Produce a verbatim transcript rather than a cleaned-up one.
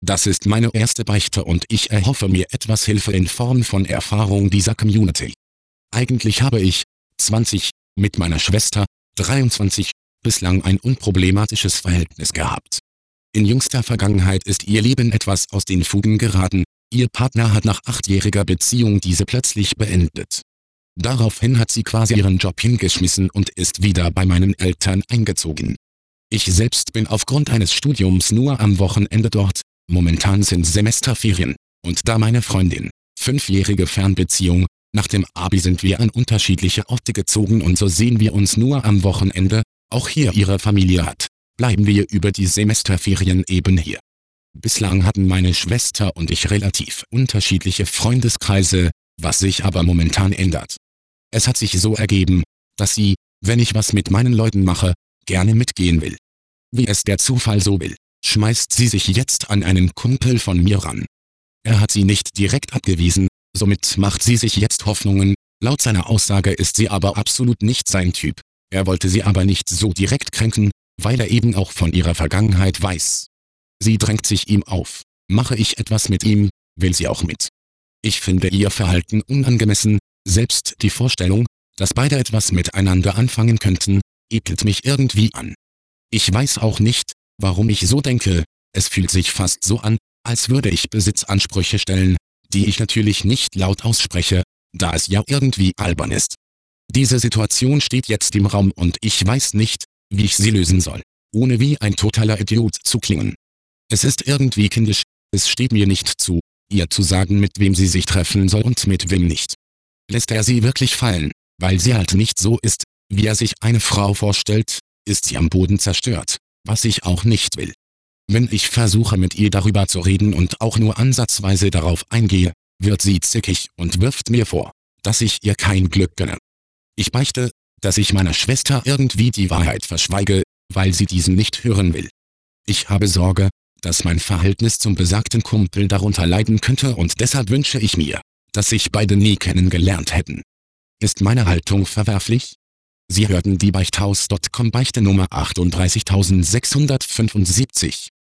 Das ist meine erste Beichte und ich erhoffe mir etwas Hilfe in Form von Erfahrung dieser Community. Eigentlich habe ich, zwanzig, mit meiner Schwester, dreiundzwanzig, bislang ein unproblematisches Verhältnis gehabt. In jüngster Vergangenheit ist ihr Leben etwas aus den Fugen geraten, ihr Partner hat nach achtjähriger Beziehung diese plötzlich beendet. Daraufhin hat sie quasi ihren Job hingeschmissen und ist wieder bei meinen Eltern eingezogen. Ich selbst bin aufgrund eines Studiums nur am Wochenende dort, momentan sind Semesterferien, und da meine Freundin, fünfjährige Fernbeziehung, nach dem Abi sind wir an unterschiedliche Orte gezogen und so sehen wir uns nur am Wochenende, auch hier ihre Familie hat, bleiben wir über die Semesterferien eben hier. Bislang hatten meine Schwester und ich relativ unterschiedliche Freundeskreise, was sich aber momentan ändert. Es hat sich so ergeben, dass sie, wenn ich was mit meinen Leuten mache, gerne mitgehen will. Wie es der Zufall so will, schmeißt sie sich jetzt an einen Kumpel von mir ran. Er hat sie nicht direkt abgewiesen, somit macht sie sich jetzt Hoffnungen, laut seiner Aussage ist sie aber absolut nicht sein Typ. Er wollte sie aber nicht so direkt kränken, weil er eben auch von ihrer Vergangenheit weiß. Sie drängt sich ihm auf. Mache ich etwas mit ihm, will sie auch mit. Ich finde ihr Verhalten unangemessen, selbst die Vorstellung, dass beide etwas miteinander anfangen könnten, ekelt mich irgendwie an. Ich weiß auch nicht, warum ich so denke, es fühlt sich fast so an, als würde ich Besitzansprüche stellen, die ich natürlich nicht laut ausspreche, da es ja irgendwie albern ist. Diese Situation steht jetzt im Raum und ich weiß nicht, wie ich sie lösen soll, ohne wie ein totaler Idiot zu klingen. Es ist irgendwie kindisch, es steht mir nicht zu, ihr zu sagen, mit wem sie sich treffen soll und mit wem nicht. Lässt er sie wirklich fallen, weil sie halt nicht so ist, wie er sich eine Frau vorstellt, ist sie am Boden zerstört, was ich auch nicht will. Wenn ich versuche mit ihr darüber zu reden und auch nur ansatzweise darauf eingehe, wird sie zickig und wirft mir vor, dass ich ihr kein Glück gönne. Ich beichte, dass ich meiner Schwester irgendwie die Wahrheit verschweige, weil sie diesen nicht hören will. Ich habe Sorge, dass mein Verhältnis zum besagten Kumpel darunter leiden könnte und deshalb wünsche ich mir, dass sich beide nie kennengelernt hätten. Ist meine Haltung verwerflich? Sie hörten die Beichthaus Punkt com Beichte Nummer achtunddreißigtausendsechshundertfünfundsiebzig.